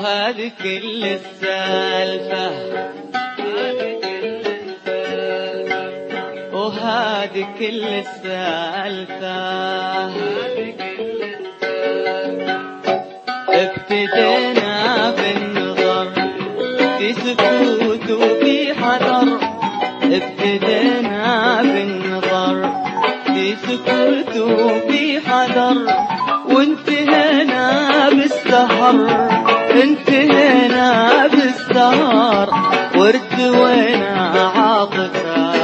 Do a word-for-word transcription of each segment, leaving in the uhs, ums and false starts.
وهذه كل السالفة، وهذه كل السالفة. ابتدينا بالنظر في سكوت وفي حذر، ابتدينا بالنظر في سكوت وفي حذر، وانتهينا بالسهر، انتهينا بالسهر، وارتوينا عاطفة.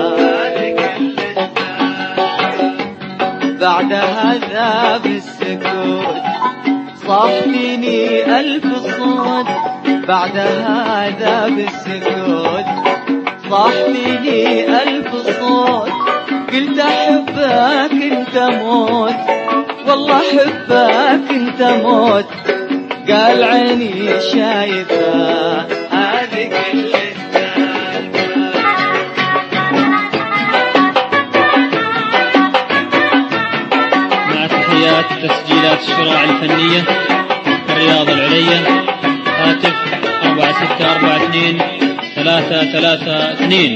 بعد هذا بالسكوت صاح فيني ألف صوت، بعد هذا بالسكوت صاح فيني ألف صوت. قلت أحبك انت موت، والله أحبك انت موت. قال عيني شايفة هذه كل السالفة. مع تحيات تسجيلات الشراع الفنية الرياض العليا، هاتف أربعة ستة أربعة اثنين ثلاثة ثلاثة اثنين.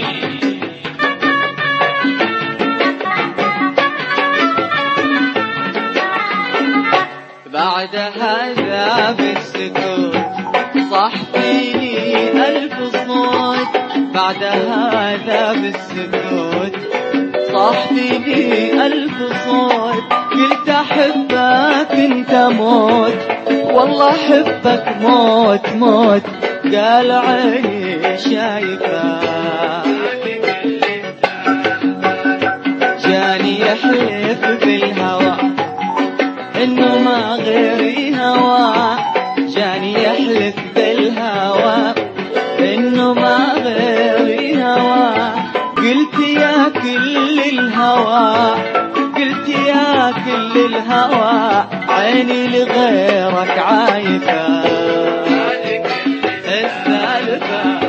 بعد هذا بالسكوت صاح فيني ألف صوت، بعد هذا بالسكوت صاح فيني ألف صوت. قلت أحبك انت موت، والله أحبك موت موت. قال عيني شايفة جاني يحلف بالهوى إنه ما غيري هوى، جاني يحلف بالهوى إنه ما غيري هوى. قلت يا كل الهوى، قلت يا كل الهوى، عيني لغيرك عايفة السالفة.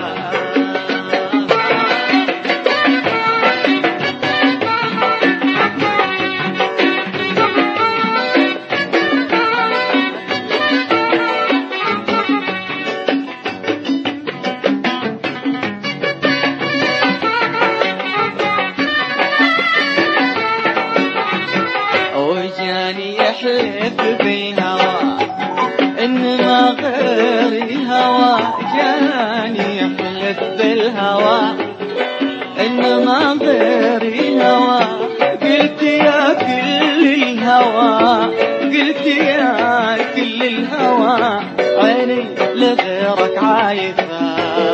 وجاني يحلف بالهوى إن ما غيري هوى، جاني يحلف بالهوى إن ما غيري هوى. قلت يا كل الهوى، قلت يا كل الهوى، عيني لغيرك عايفة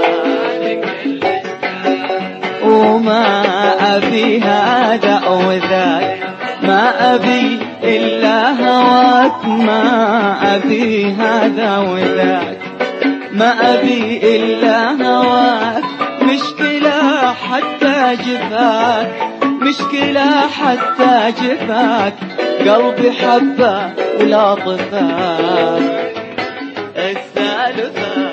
وما أبي هذا وذاك، ما أبي إلا هواك، ما أبي هذا وذاك، ما أبي إلا هواك. مشكلة حتى جفاك، مشكلة حتى جفاك، قلبي حبه ولا طفاك السالفة.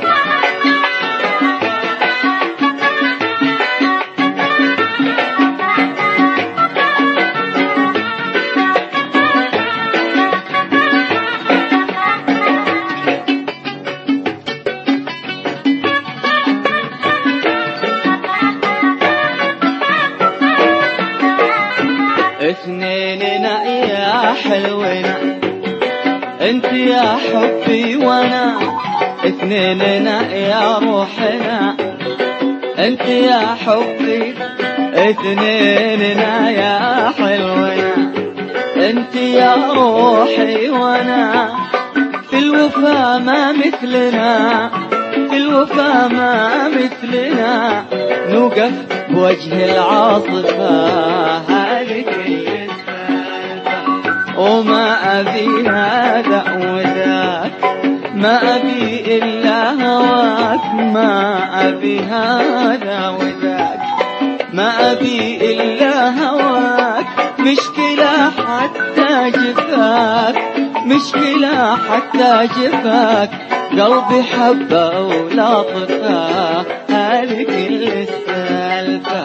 اثنيننا يا حلونا، انت يا حبي وانا، اثنيننا يا روحنا، انت يا حبي، اثنيننا يا حلونا، انت يا روحي وانا. في الوفا ما مثلنا، في الوفا ما مثلنا، نوقف بوجه العاصفة هذه كل السالفة. وما أبي هذا وذاك، ما أبي إلا هواك، ما أبي هذا وذاك، ما أبي إلا هواك. مشكلة حتى جفاك، مشكلة حتى جفاك، قلبي حبه ولا طفاه هذه كل السالفة.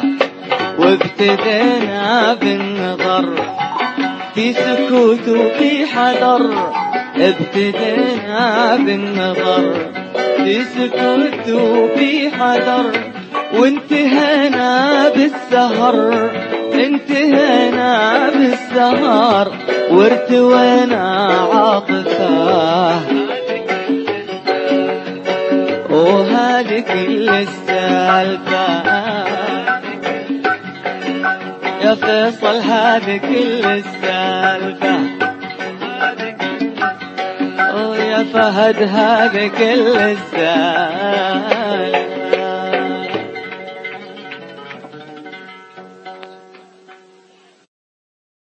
وابتدينا بالنظر في سكوت وفي حذر، ابتدينا بالنظر في سكوت وفي حذر، وانتهينا بالسهر انتهينا بالسهر وارتوينا عاطفة. وهذه كل السالفة يا فيصل، هذه كل السالفة. ويا فهد هذه كل السالفة.